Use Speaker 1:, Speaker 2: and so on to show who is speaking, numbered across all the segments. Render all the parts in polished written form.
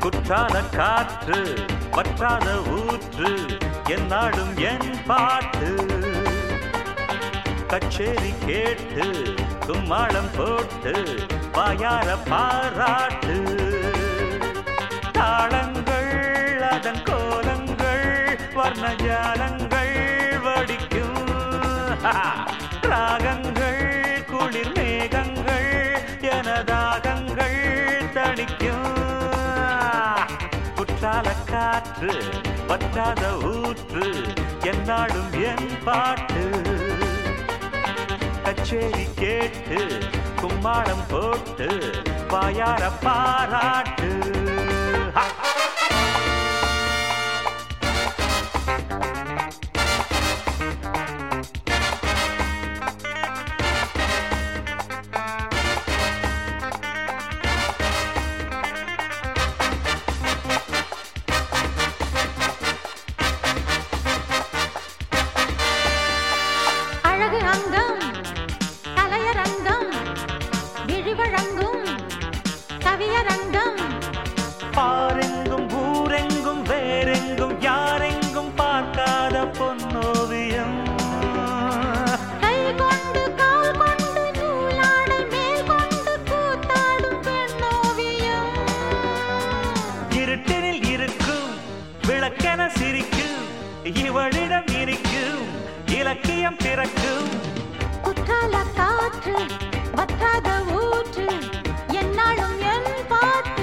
Speaker 1: குற்றால காற்று வற்றாத ஊற்று என்னாடும் என் பாட்டு கச்சேரி கேட்டு கும்மாளம் போட்டு வாயார பாராட்டு தாளங்கள் அதன் கோலங்கள் வர்ணஜாலங்கள் வடிக்கும் ராகங்கள் குளிர் மேகங்கள் எனதாகங்கள் தணிக்கும் குற்றால காற்று வற்றாத ஊற்று என்னாடும் என் பாட்டு கச்சேரி கேட்டு கும்மாளம் போட்டு வாயார பாராட்டு பாரெங்கும் ஊரெங்கும் வேறெங்கும் யாரெங்கும் பார்க்காத பொன்னோவியம்
Speaker 2: கை கொண்டு கால் கொண்டு நூலாடை மேல் கொண்டு கூத்தாடும் பெண்ணோவியம்
Speaker 1: இருட்டினில் இருக்கும் விளக்கென சிரிக்கும் இவளிடம் இருக்கும் இலக்கியம் பிறக்கும்
Speaker 2: குற்றால காற்று வற்றாத ஊற்று என்னாலும் என் பாட்டு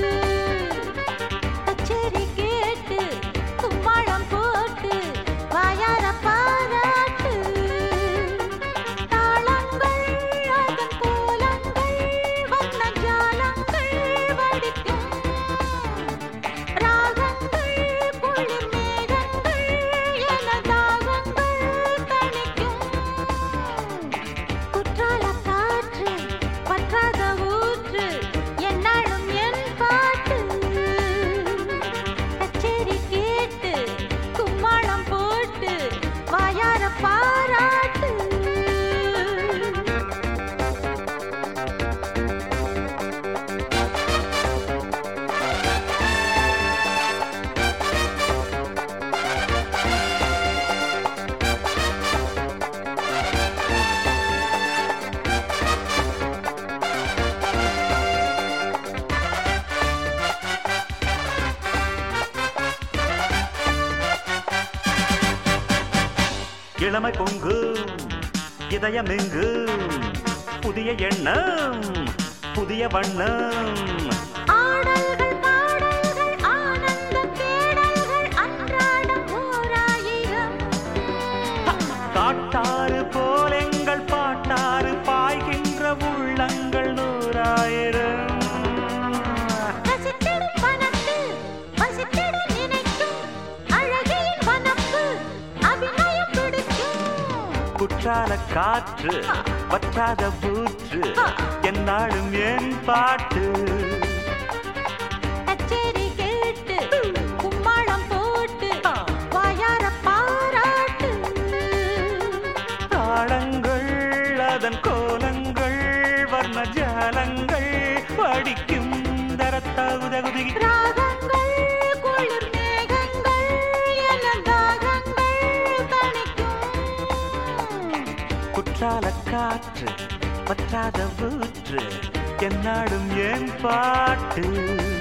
Speaker 2: கச்சேரி கேட்டு கும்மாளம் போட்டு வாயார பாராட்டு தாளங்கள் அதன் கோலங்கள் வர்ணஜாலங்கள் வடிக்கும் ராகங்கள் குளிர் மேகங்கள் எனதாகங்கள் தணிக்கும் குற்றால காற்று வற்றாத ஊற்று என்னாலும் என் பாட்டு கச்சேரி கேட்டு கும்மாளம் போட்டு வாயார பாராட்டு
Speaker 1: இளமை பொங்கும் இதயம் எங்கும் புதிய எண்ணம் புதிய வண்ணம்
Speaker 2: ஆடல்கள் பாடல்கள் ஆனந்த தேடல்கள் அன்றாடம் ஓராயிரம்
Speaker 1: காட்டாறு போல் எங்கள் பாட்டாறு பாய்கின்ற உள்ளங்கள் நூறாயிரம்
Speaker 2: ரசித்திடும் வனத்து வசித்திட நினைக்கும் அழகியின் வனப்பு அபிநயம் பிடிக்கும்
Speaker 1: குற்றால காற்று வற்றாத ஊற்று என்னாலும் என் பாட்டு
Speaker 2: கச்சேரி கேட்டு கும்மாளம் போட்டு வாயார பாராட்டு
Speaker 1: தாளங்கள் அதன் கோலங்கள் வர்ணஜாலங்கள் படிக்கும் தரத்தகுதகுதி
Speaker 2: ராகங்கள் குளிர் மேகங்கள் எனதாகங்கள் தணிக்கும்
Speaker 1: குற்றால காற்று வற்றாத ஊற்று என்னாடும் என் பாட்டு